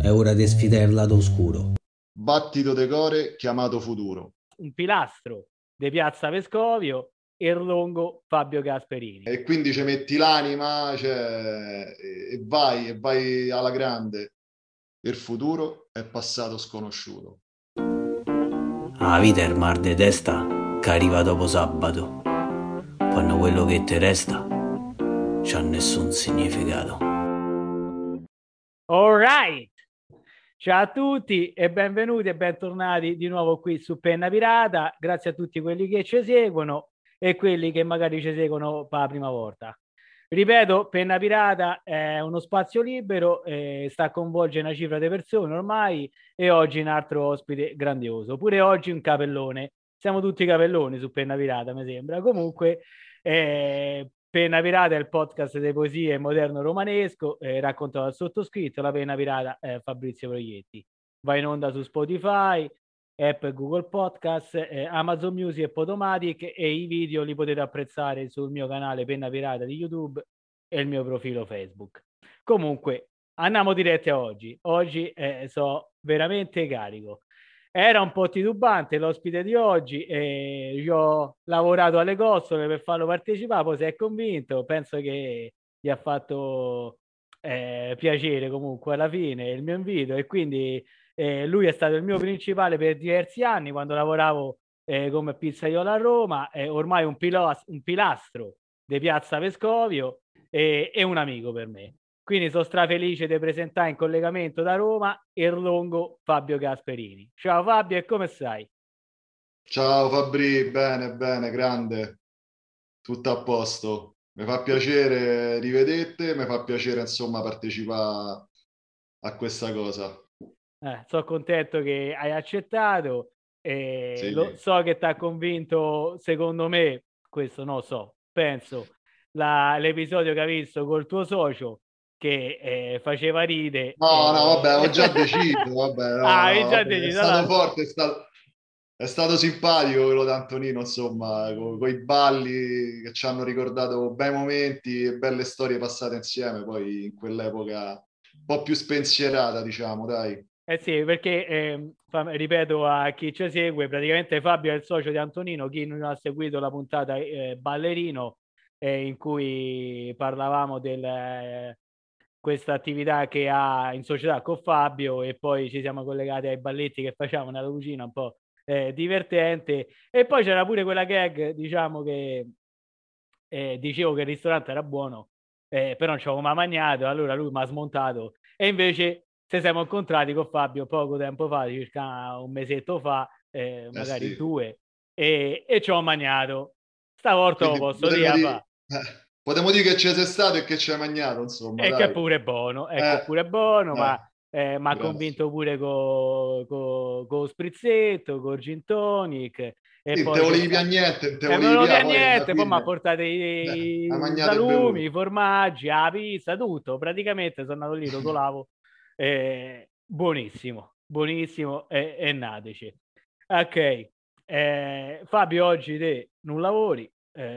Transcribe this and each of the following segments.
È ora di sfidare il lato oscuro. Battito decore chiamato futuro. Un pilastro di Piazza Vescovio, il lungo Fabio Gasperini. E quindi ci metti l'anima, cioè, e vai alla grande. Il futuro è passato sconosciuto. La vita è il mar de testa che arriva dopo sabato. Quando quello che ti resta c'ha nessun significato. All right! Ciao a tutti e benvenuti e bentornati di nuovo qui su Penna Pirata. Grazie a tutti quelli che ci seguono e quelli che magari ci seguono per la prima volta. Ripeto, Penna Pirata è uno spazio libero, sta a coinvolgere una cifra di persone ormai e oggi un altro ospite grandioso. Pure oggi un capellone. Siamo tutti capelloni su Penna Pirata, mi sembra. Comunque, Penna Pirata è il podcast delle poesie moderno romanesco, raccontato dal sottoscritto. La Penna Pirata è Fabrizio Proietti. Va in onda su Spotify, Apple, Google Podcast, Amazon Music e Podomatic, e i video li potete apprezzare sul mio canale Penna Pirata di YouTube e il mio profilo Facebook. Comunque, andiamo diretti a oggi. Oggi so veramente carico. Era un po' titubante l'ospite di oggi e io ho lavorato alle costole per farlo partecipare, poi si è convinto, penso che gli ha fatto piacere comunque alla fine il mio invito, e quindi lui è stato il mio principale per diversi anni quando lavoravo come pizzaiolo a Roma, ormai un pilastro di Piazza Vescovio e un amico per me. Quindi sono strafelice di presentare in collegamento da Roma il lungo Fabio Gasperini. Ciao Fabio, e come stai? Ciao Fabri, bene, bene, grande, tutto a posto. Mi fa piacere rivedete, mi fa piacere insomma partecipare a questa cosa. Sono contento che hai accettato. Sì. So che ti ha convinto, secondo me, questo non so, penso, l'episodio che hai visto col tuo socio che faceva ride. No, no, vabbè, ho già deciso, vabbè, no, Ah, hai no, già vabbè, è deciso. stato Allora, forte, è stato simpatico quello di Antonino, insomma, con i balli che ci hanno ricordato bei momenti e belle storie passate insieme, poi in quell'epoca un po' più spensierata, diciamo, dai. eh sì, perché ripeto a chi ci segue, praticamente Fabio è il socio di Antonino. Chi non ha seguito la puntata Ballerino, in cui parlavamo di questa attività che ha in società con Fabio, e poi ci siamo collegati ai balletti che facciamo nella cucina, un po' divertente. E poi c'era pure quella gag, diciamo, che dicevo che il ristorante era buono, però non ci avevo mai mangiato, allora lui mi ha smontato, e invece se siamo incontrati con Fabio poco tempo fa, circa un mesetto fa, Eh magari sì, due, e ci ho mangiato. Stavolta lo quindi posso dire, fa. potremmo dire che ci sei stato e che ci hai mangiato, insomma, E che è dai. pure buono, è che è pure buono, Dai, ma mi ha grazie. convinto pure con lo sprizzetto, con gin tonic, e Sì, non te poi c'è volevi sta. più niente, non te E me volevi lo più, dia poi alla niente, poi mi ha fine portato hai i mangiato e salumi, bevuto. i formaggi, la pizza, tutto. Praticamente sono andato lì, rotolavo. Buonissimo, buonissimo, e nateci. Ok, Fabio, oggi te non lavori,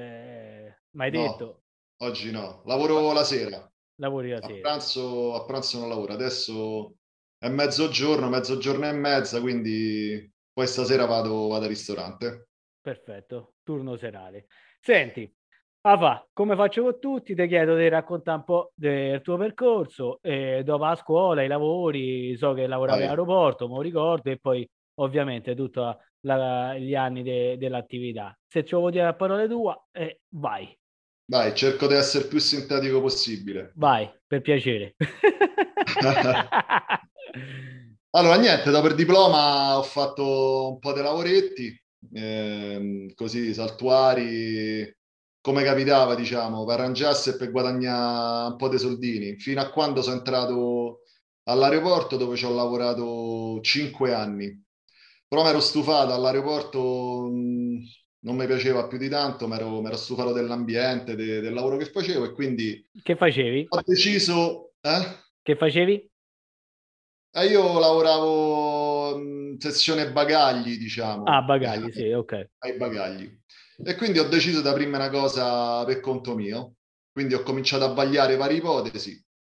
mi hai No, detto, oggi no. fa- Lavoro la sera. lavori la sera. A pranzo non lavoro. Adesso è mezzogiorno, mezzogiorno e mezza, quindi poi stasera vado al ristorante. Perfetto, turno serale. Senti, Afa, come faccio con tutti, ti chiedo di raccontare un po' del tuo percorso, dopo la scuola, i lavori, so che lavoravi Vai, all'aeroporto, me lo ricordo, e poi ovviamente tutti gli anni dell'attività. Se ci vuoi dire a parole tua, vai, vai, cerco di essere il più sintetico possibile. vai, per piacere. Allora, niente, dopo il diploma ho fatto un po' di lavoretti, così saltuari, come capitava, diciamo, per arrangiarsi e per guadagnare un po' di soldini, fino a quando sono entrato all'aeroporto dove ci ho lavorato 5 anni. Però mi ero stufato all'aeroporto, non mi piaceva più di tanto, mi ero stufato dell'ambiente, del lavoro che facevo e quindi Che facevi? ho deciso, eh? Che facevi? Io lavoravo in sessione bagagli, Ah, diciamo, bagagli, sì, ok. ai bagagli. E quindi ho deciso di aprirmi una cosa per conto mio. Quindi ho cominciato a vagliare varie ipotesi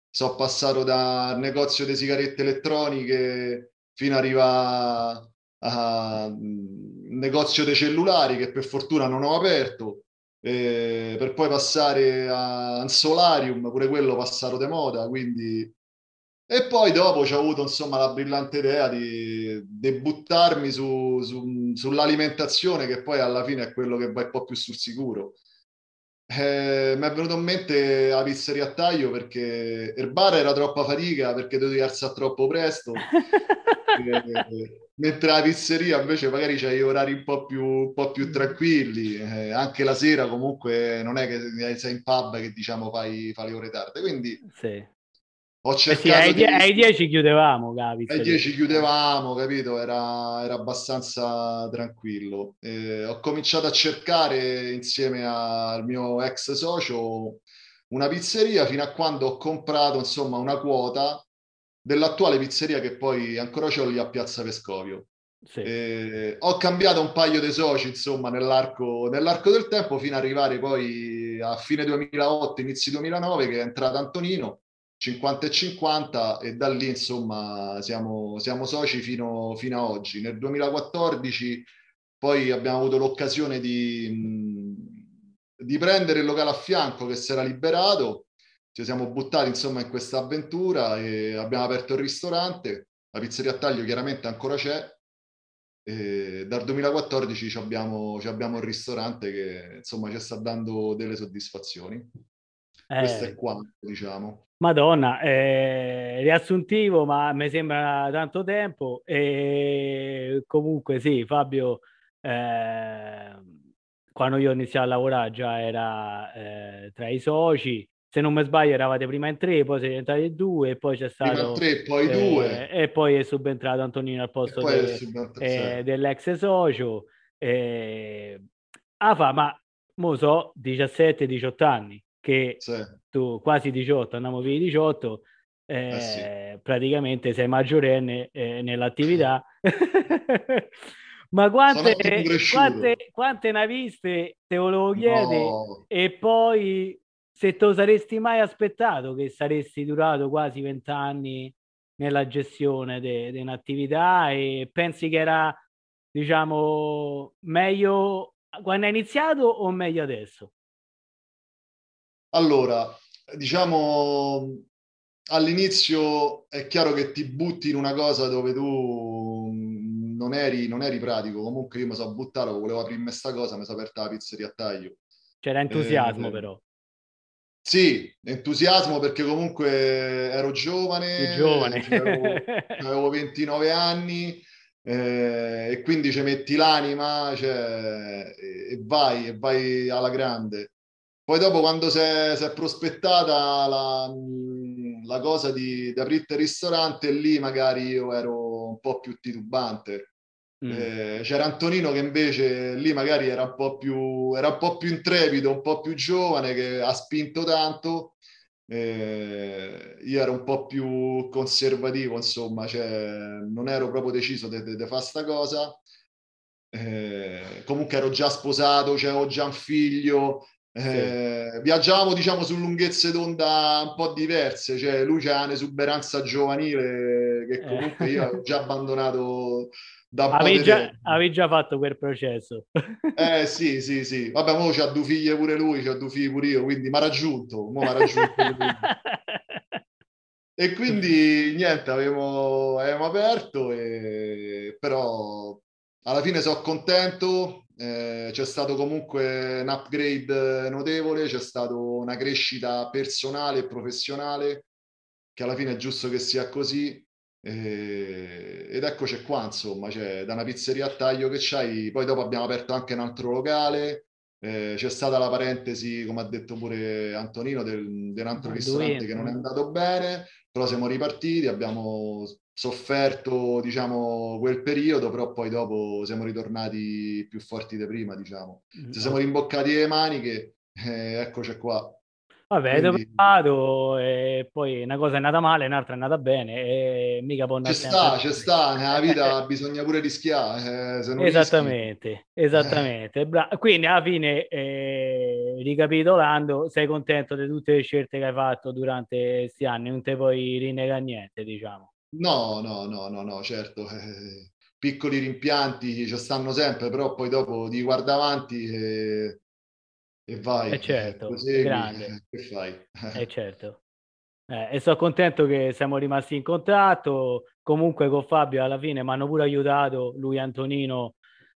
sono passato dal negozio di sigarette elettroniche fino ad arrivare a negozio dei cellulari che per fortuna non ho aperto, per poi passare a un solarium, pure quello passato di moda, quindi... E poi dopo ci ho avuto insomma la brillante idea di buttarmi sull'alimentazione, che poi alla fine è quello che va un po' più sul sicuro. Mi è venuto in mente la pizzeria a taglio perché il bar era troppa fatica perché dovevi alzare troppo presto, mentre la pizzeria invece magari c'hai orari un po' più tranquilli, anche la sera comunque non è che sei in pub che diciamo fai le ore tarde, quindi Sì. ho Eh sì, cercato di... ai 10 chiudevamo la Alle pizzeria. 10 chiudevamo, capito? Era abbastanza tranquillo. Ho cominciato a cercare insieme al mio ex socio una pizzeria fino a quando ho comprato, insomma, una quota dell'attuale pizzeria che poi ancora c'ho lì a Piazza Vescovio. Sì. Ho cambiato un paio di soci, insomma, nell'arco del tempo fino ad arrivare poi a fine 2008, inizi 2009, che è entrato Antonino 50 e 50 e da lì insomma siamo soci fino a oggi. Nel 2014 poi abbiamo avuto l'occasione di prendere il locale a fianco che si era liberato, ci siamo buttati insomma in questa avventura e abbiamo aperto il ristorante, la pizzeria a taglio chiaramente ancora c'è. E dal 2014 ci abbiamo il ristorante che insomma ci sta dando delle soddisfazioni. Questo è Eh, quanto, diciamo. Madonna, riassuntivo, ma mi sembra tanto tempo. E comunque sì, Fabio, eh, quando io ho iniziato a lavorare già era tra i soci. Se non mi sbaglio eravate prima in tre, poi siete diventati in due, e poi c'è Prima stato tre, poi due, e poi è subentrato Antonino al e posto poi adesso abbiamo terzo. dell'ex socio. Eh, ma mo so 17-18 anni che Sì, tu quasi 18, andiamo via i 18, eh sì. praticamente sei maggiorenne nell'attività. Ma Sono anche più cresciuto. quante ne hai viste? Te volevo chiedere. No. E poi se te lo saresti mai aspettato che saresti durato quasi 20 anni nella gestione di un'attività, e pensi che era, diciamo, meglio quando hai iniziato o meglio adesso? Allora, diciamo, all'inizio è chiaro che ti butti in una cosa dove tu non eri pratico. Comunque io mi sono buttato, volevo aprirmi questa cosa, mi sono aperta la pizzeria a taglio. C'era entusiasmo Eh, però, Sì, entusiasmo perché comunque ero più giovane, giovane. avevo 29 anni, e quindi ci metti l'anima, cioè, e vai alla grande. Poi dopo quando si è prospettata la cosa di aprirti il ristorante, lì magari io ero un po' più titubante. Mm, C'era Antonino che invece lì magari era un po' più intrepido, un po' più giovane, che ha spinto tanto. Io ero un po' più conservativo, insomma, cioè, non ero proprio deciso di fare sta cosa. Comunque ero già sposato, c'avevo già un figlio. sì. Viaggiavamo, diciamo, su lunghezze d'onda un po' diverse, cioè lui c'ha un'esuberanza giovanile che Eh. comunque io avevo già abbandonato da un po' di tempo. Avevi già fatto quel processo. Sì, sì, sì. Vabbè, mo c'ha due figlie pure lui, c'ha due figli pure io, quindi mi ha raggiunto, mo mi ha raggiunto pure lui. E quindi niente, avevamo aperto, però alla fine sono contento, c'è stato comunque un upgrade notevole, c'è stata una crescita personale e professionale, che alla fine è giusto che sia così, ed eccoci qua, insomma, cioè, da una pizzeria a taglio che c'hai, poi dopo abbiamo aperto anche un altro locale, c'è stata la parentesi, come ha detto pure Antonino, di un altro ristorante Balduino. che non è andato bene, però siamo ripartiti, abbiamo sofferto, diciamo, quel periodo, però poi dopo siamo ritornati più forti di prima, diciamo. Ci siamo Ok. rimboccati le maniche, eccoci qua. Vabbè, è Quindi provato e poi una cosa è nata male, un'altra è nata bene e mica può andare sempre ci così. sta, nella vita bisogna pure rischiare, se non rischi. Esattamente, esattamente. Quindi alla fine, ricapitolando, sei contento di tutte le scelte che hai fatto durante questi anni, non te puoi rinnegare niente, diciamo. No, no, no, no, no, certo. Piccoli rimpianti ci stanno sempre, però poi dopo ti guarda avanti e vai, E certo, è prosegui, grande, che fai? è certo. E sono contento che siamo rimasti in contatto. Comunque con Fabio alla fine mi hanno pure aiutato, lui e Antonino,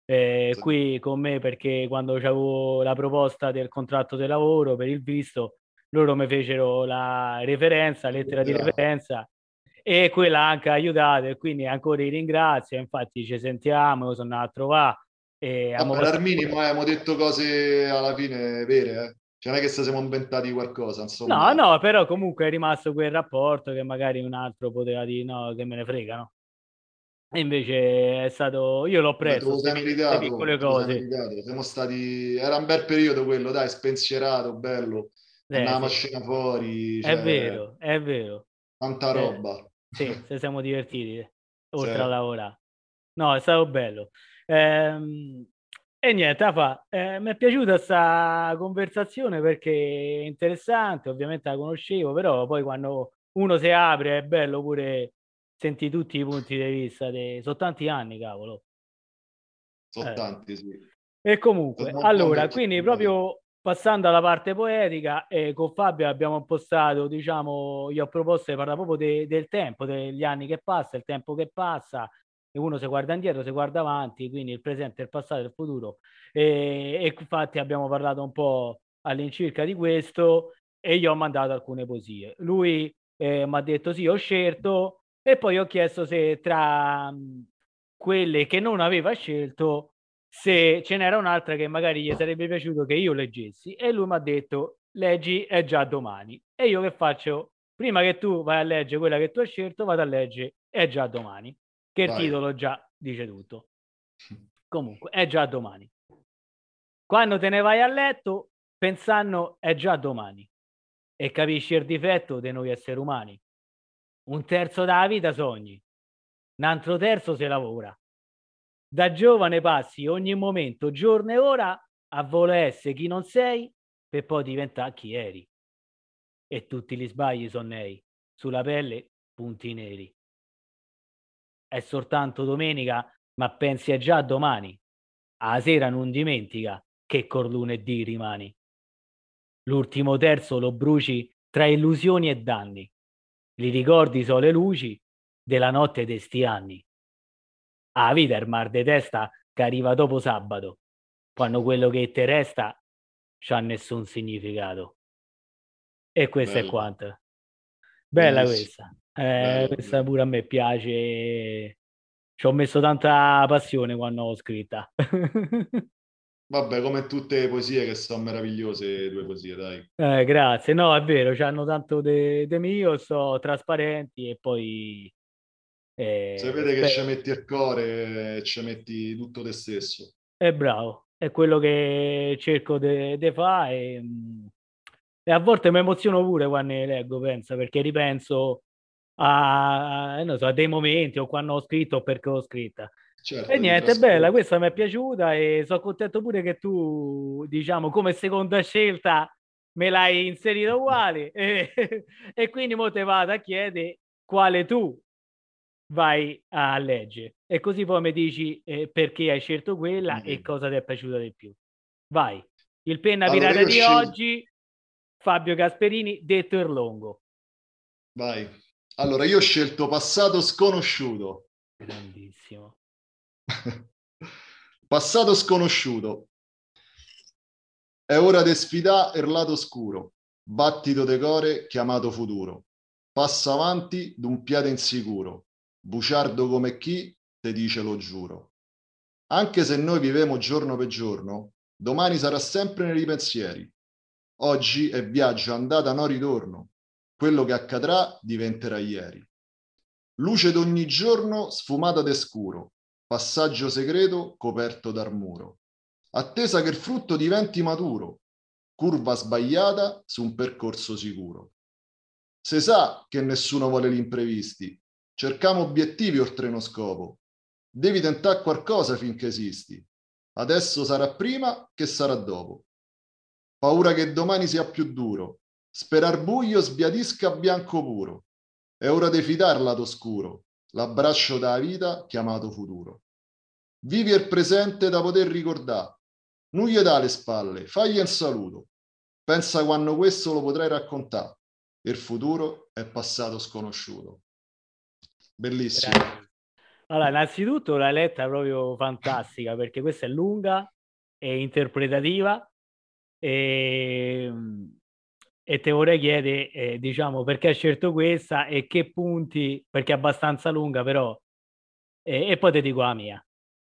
qui con me perché quando avevo la proposta del contratto di lavoro per il visto, loro mi fecero la referenza, lettera di referenza e quella anche ha aiutato e quindi ancora li ringrazio. Infatti ci sentiamo, io sono andato a trovare e abbiamo Vabbè, passato Arminimo, pure. abbiamo detto cose alla fine vere, eh. Cioè, non è che se siamo inventati qualcosa, No, insomma. no, però comunque è rimasto quel rapporto che magari un altro poteva dire no, che me ne fregano. E invece è stato, io l'ho Vabbè, te preso, lo sei queste meritato, piccole te lo sei cose. meritato. Siamo stati... Era un bel periodo quello, dai, spensierato, bello. Andavamo a Sì, scena fuori, è cioè, vero, è vero. tanta roba. Sì, se siamo divertiti, Sì. oltre a lavorare. No, è stato bello. Ehm, e niente, mi è piaciuta questa conversazione perché è interessante, ovviamente la conoscevo, però poi quando uno si apre è bello pure senti tutti i punti di vista. Sono tanti anni, cavolo. Sono Eh. tanti, sì. E comunque, Sono un po' allora, quindi invecchiato, dai. proprio passando alla parte poetica, con Fabio abbiamo impostato, diciamo, gli ho proposto di parlare proprio del tempo, degli anni che passa, il tempo che passa, e uno si guarda indietro, si guarda avanti, quindi il presente, il passato e il futuro. E infatti abbiamo parlato un po' all'incirca di questo e io ho mandato alcune poesie. Lui mi ha detto sì, ho scelto, e poi ho chiesto se tra quelle che non aveva scelto se ce n'era un'altra che magari gli sarebbe piaciuto che io leggessi e lui mi ha detto leggi è già domani e io che faccio prima che tu vai a leggere quella che tu hai scelto vado a leggere è già domani che il Vai. titolo già dice tutto. Comunque è già domani, quando te ne vai a letto pensando è già domani e capisci il difetto di noi esseri umani. Un terzo della vita sogni, un altro terzo se lavora. Da giovane passi ogni momento, giorno e ora, a voler essere chi non sei, per poi diventare chi eri. E tutti gli sbagli sono nei, sulla pelle punti neri. È soltanto domenica, ma pensi è già domani. A sera non dimentica che col lunedì rimani. L'ultimo terzo lo bruci tra illusioni e danni. Li ricordi sono le luci della notte de sti anni. A vita è il mar de testa che arriva dopo sabato, quando quello che ti resta c'ha nessun significato. E questo è Bello, quanto. Bella bellissimo. questa. Bello, Questa bello. pure a me piace. Ci ho messo tanta passione quando l'ho scritta. Vabbè, come tutte le poesie che sono meravigliose, le tue poesie, dai. Grazie. No, è vero, c'hanno tanto de mio, so trasparenti e poi Se vede che ci spero. metti il cuore, ci metti tutto te stesso. È bravo, è quello che cerco di fare e a volte mi emoziono pure quando ne leggo, pensa, perché ripenso non so, a dei momenti o quando ho scritto o perché ho scritta. E Certo, ti niente, è bella, trasporti. questa mi è piaciuta e sono contento pure che tu, diciamo, come seconda scelta me l'hai inserita uguale e quindi mo te vado a chiedere quale tu vai a leggere e così poi mi dici perché hai scelto quella e Sì. cosa ti è piaciuta di più. Vai. Il penna Allora pirata io ho di scelto... oggi, Fabio Gasperini, detto Erlongo. Vai. Allora io ho scelto Passato sconosciuto. Grandissimo. Passato sconosciuto. È ora di sfidare il lato scuro. Battito de core chiamato futuro. Passa avanti d'un piede insicuro. Buciardo come chi te dice lo giuro. Anche se noi vivemo giorno per giorno, domani sarà sempre nei ripensieri. Oggi è viaggio andata no ritorno. Quello che accadrà diventerà ieri. Luce d'ogni giorno sfumata de scuro. Passaggio segreto coperto dal muro. Attesa che il frutto diventi maturo. curva sbagliata su un percorso sicuro. Se sa che nessuno vuole gli imprevisti, cerchiamo obiettivi oltre uno scopo. Devi tentare qualcosa finché esisti. Adesso sarà prima che sarà dopo. Paura che domani sia più duro. Sperar buio sbiadisca bianco puro. È ora di fidare il lato scuro, l'abbraccio da vita chiamato futuro. Vivi il presente da poter ricordare. Non gli dà le spalle, fagli un saluto. Pensa quando questo lo potrai raccontare. Il futuro è passato sconosciuto. Bellissimo. Allora, innanzitutto la letta è proprio fantastica perché questa è lunga, è interpretativa e te vorrei chiedere, diciamo, perché hai scelto questa e che punti, perché è abbastanza lunga però, e poi ti dico la mia.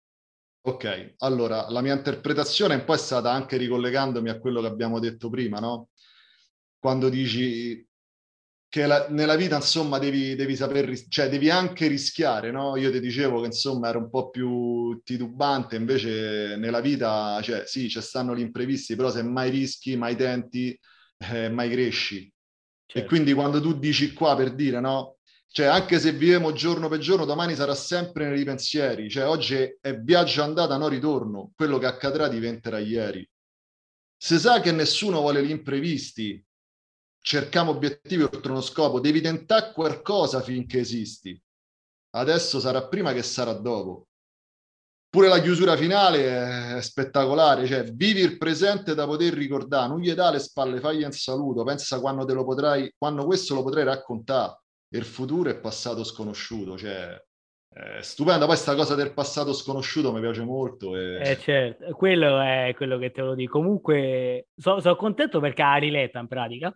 Ok, allora la mia interpretazione un po' è stata anche ricollegandomi a quello che abbiamo detto prima, no? Quando dici che nella vita, insomma, devi saper, cioè devi anche rischiare, no? Io ti dicevo che, insomma, ero un po' più titubante, invece nella vita, cioè, sì, ci stanno gli imprevisti, però se mai rischi, mai tenti, mai cresci. E Certo. quindi quando tu dici qua per dire, no? Cioè, anche se viviamo giorno per giorno, domani sarà sempre nei pensieri. Cioè, oggi è viaggio andata, no ritorno. Quello che accadrà diventerà ieri. Se sa che nessuno vuole gli imprevisti, cerchiamo obiettivi oltre uno scopo, devi tentare qualcosa finché esisti. Adesso sarà prima che sarà dopo. Pure la chiusura finale è spettacolare, cioè vivi il presente da poter ricordare, non gli dà le spalle, fagli un saluto, pensa quando te lo potrai, quando questo lo potrai raccontare. Il futuro è passato sconosciuto, cioè è stupenda. Poi sta cosa del passato sconosciuuto mi piace molto. Certo, quello è quello che te lo dico. Comunque, sono contento perché ha riletta in pratica.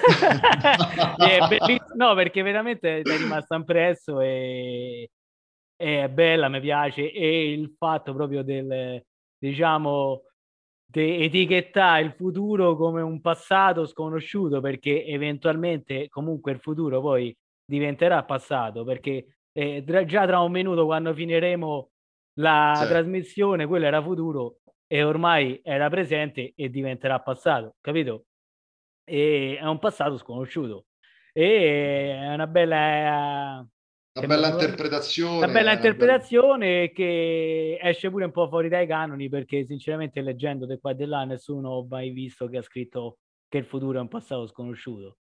È bellissimo, no, perché veramente ti è rimasta impresso e è bella, mi piace. E il fatto proprio del, diciamo, di etichettare il futuro come un passato sconosciuto, perché eventualmente comunque il futuro poi diventerà passato, perché già tra un minuto quando finiremo la Sì, trasmissione, quello era futuro e ormai era presente e diventerà passato, capito? E è un passato sconosciuto e è una bella, una che mi è bella venuta- una bella interpretazione, una bella... interpretazione che esce pure un po' fuori dai canoni perché sinceramente leggendo di qua e di là nessuno ha mai visto che ha scritto che il futuro è un passato sconosciuto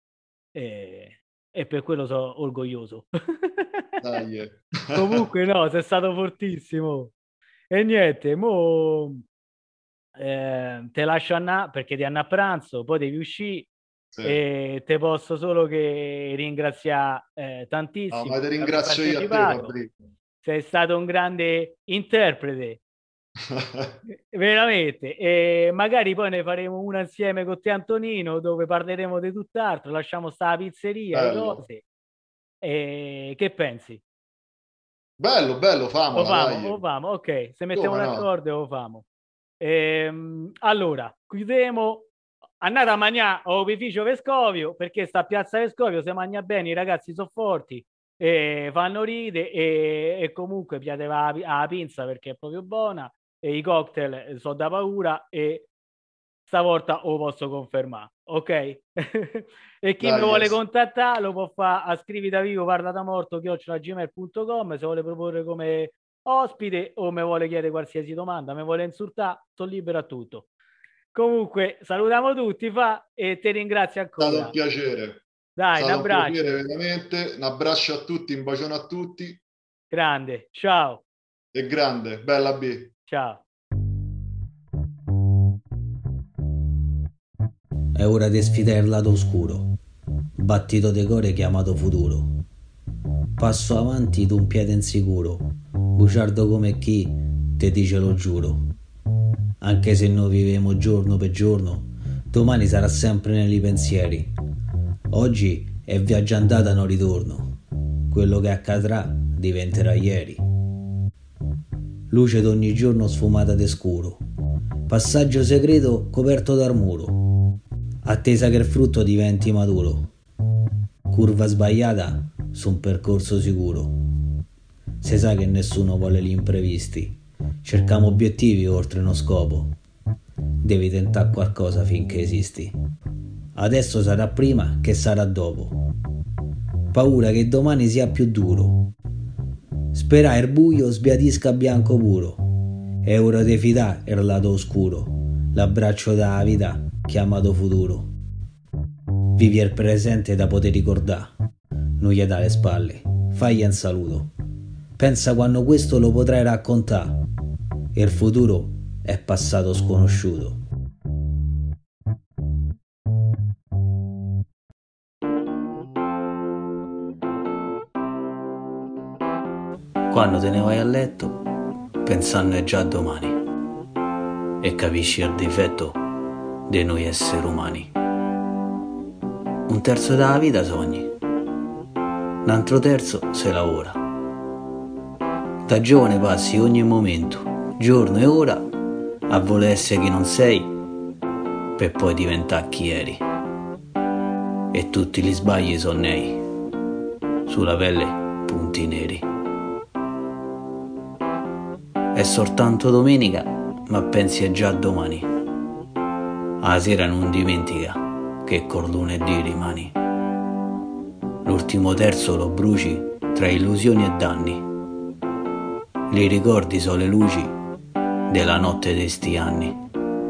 e per quello sono orgoglioso. Dai. Comunque no, sei stato fortissimo. E niente, mo te lascio andare perché ti hanno a pranzo, poi devi uscire Sì. e te posso solo che ringraziare No, tantissimo ma ti per aver ringrazio io a te, partecipato. Fabrizio. Sei stato un grande interprete, veramente. E magari poi ne faremo una insieme con te, Antonino, dove parleremo di tutt'altro. Lasciamo stare la pizzeria, le Bello, cose. E che pensi? bello, bello, famola, O dai. famo, ok, se mettiamo Come no? d'accordo o famo. Allora, chiudiamo. Andate a mangiare a opificio Vescovio perché sta a Piazza Vescovio si mangia bene, i ragazzi sono forti, fanno ride e comunque piate la pinza perché è proprio buona e i cocktail sono da paura e stavolta lo posso confermare, ok? E chi mi Dai, vuole yes. contattare lo può fare a scrivi da vivo, parla da morto, @gmail.com se vuole proporre come ospite o mi vuole chiedere qualsiasi domanda, mi vuole insultare, sono libero a tutto. Comunque, salutiamo tutti, fa e ti ringrazio È stato ancora. un piacere. È Dai, un stato un piacere, abbraccio. veramente. Un abbraccio a tutti, un bacione a tutti. Grande. Ciao. E grande, bella B. Ciao. È ora di sfidare il lato oscuro, battito de core chiamato futuro. Passo avanti d'un piede insicuro, bugiardo come chi te dice lo giuro. Anche se noi vivemo giorno per giorno, domani sarà sempre nei pensieri. Oggi è viaggio andata non ritorno. Quello che accadrà diventerà ieri. Luce d'ogni giorno sfumata de scuro. Passaggio segreto coperto dal muro. Attesa che il frutto diventi maturo. Curva sbagliata su un percorso sicuro. Se sa che nessuno vuole gli imprevisti. Cerchiamo obiettivi oltre uno scopo. devi tentare qualcosa finché esisti. Adesso sarà prima che sarà dopo. Paura che domani sia più duro. Spera il buio sbiadisca bianco puro. È ora di fidà il lato oscuro. L'abbraccio della vita chiamato futuro. Vivi il presente da poter ricordare. Non gli dà le spalle, fagli un saluto. Pensa quando questo lo potrai raccontare. Il futuro è passato sconosciuto. Quando te ne vai a letto, pensando è già domani, e capisci il difetto di noi esseri umani. Un terzo della vita sogni, un altro terzo se lavora. Da giovane passi ogni momento, giorno e ora, a voler essere chi non sei, per poi diventare chi eri. E tutti gli sbagli sono nei, sulla pelle punti neri. È soltanto domenica, ma pensi è già domani. A sera non dimentica che col lunedì rimani. L'ultimo terzo lo bruci tra illusioni e danni. Li ricordi sono le luci della notte di sti anni.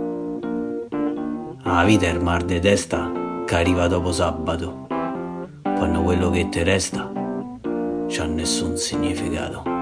La vita è il mar de testa che arriva dopo sabato, quando quello che ti resta c'ha nessun significato.